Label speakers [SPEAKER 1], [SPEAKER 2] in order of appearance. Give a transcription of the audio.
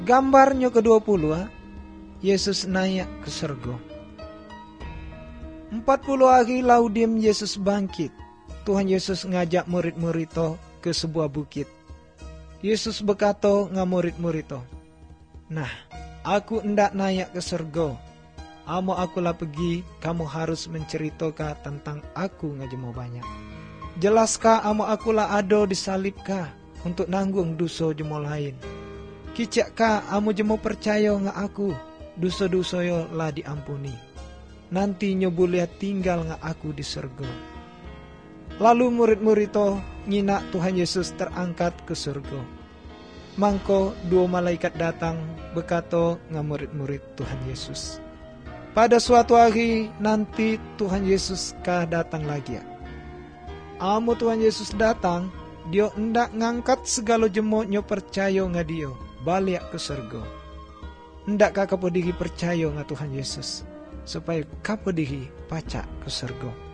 [SPEAKER 1] Gambarnya ke-20, Yesus naik ke surga. 40 hari laudim Yesus bangkit. Tuhan Yesus ngajak murid-murid itu ke sebuah bukit. Yesus berkata dengan murid-murid itu, "Nah, aku hendak naik ke surga. Amo akulah pergi, kamu harus menceritakan tentang aku ngajemu banyak. Jelaskah amo akulah ada disalibkah untuk nanggung dosa jemu lain? Kicakkah amo jemu percaya nga aku, dosa-dosa yo lah diampuni. Nanti nyobu lihat tinggal nga aku di surga." Lalu murid-murid itu nyinak Tuhan Yesus terangkat ke surga. Mangko 2 malaikat datang berkata nga murid-murid Tuhan Yesus, "Pada suatu hari nanti Tuhan Yesus kah datang lagi ya? Amo Tuhan Yesus datang, dia hendak ngangkat segala jemoknya percaya nga dia balik ke surga. Hendakkah kamu diri percaya nga Tuhan Yesus, supaya kamu diri pacak ke surga?"